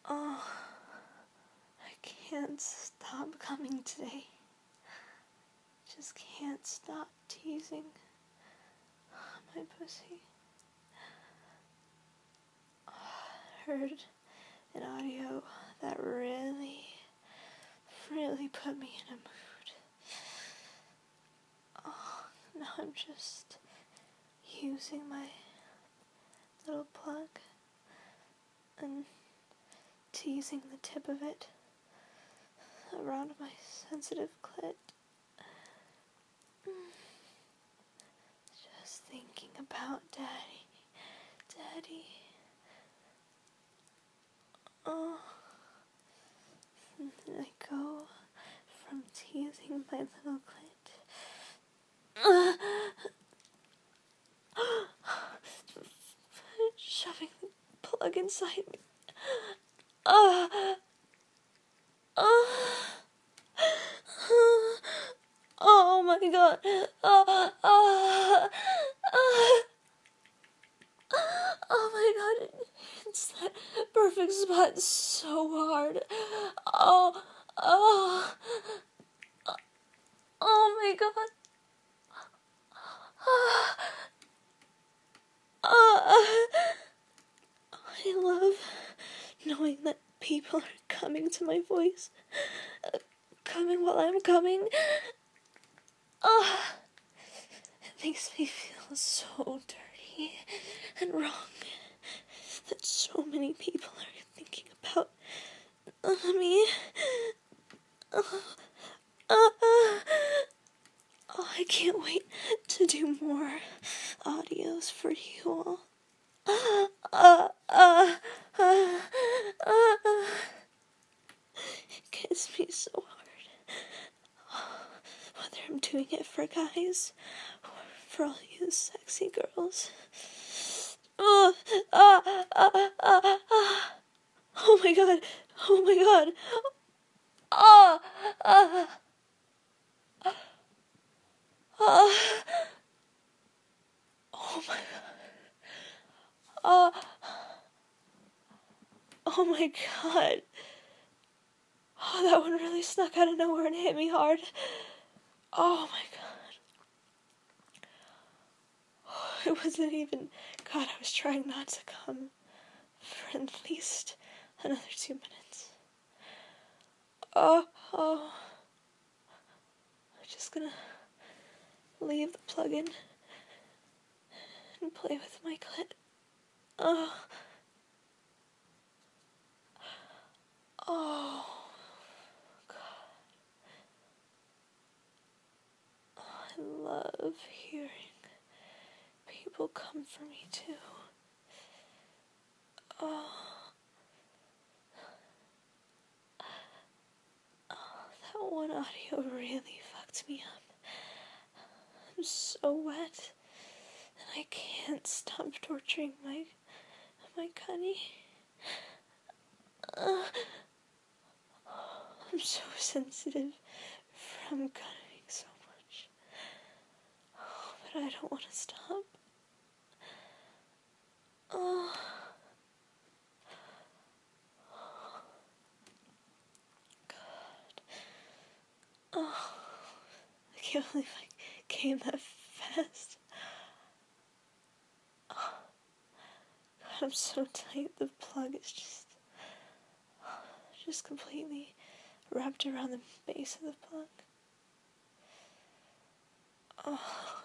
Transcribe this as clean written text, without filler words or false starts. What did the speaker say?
Oh, I can't stop coming today. Just can't stop teasing my pussy. Heard an audio that really put me in a mood. Oh, now I'm just using my little plug and teasing the tip of it around my sensitive clit. Just thinking about Daddy. Oh, and then I go from teasing my little clit, shoving the plug inside me. Oh my god. Oh my god, it hits that perfect spot so hard. Oh my god. I love knowing that people are coming to my voice. Coming while I'm coming. It makes me feel so dirty and wrong that so many people are thinking about me. I can't wait to do more audios for you all. It gets me so hard. Whether I'm doing it for guys or for all you sexy girls. Oh my god. Oh my god. Oh my god. Oh my god. Oh, that one really snuck out of nowhere and hit me hard. Oh my god. It wasn't even... God, I was trying not to come for at least another 2 minutes. I'm just gonna leave the plug in and play with my clit. Oh, God. I love hearing people come for me, too. That one audio really fucked me up. I'm so wet, and I can't stop torturing my cunny. I'm so sensitive from cutting so much. But I don't want to stop. God. I can't believe I came that fast. God, I'm so tight. The plug is just completely wrapped around the base of the plug.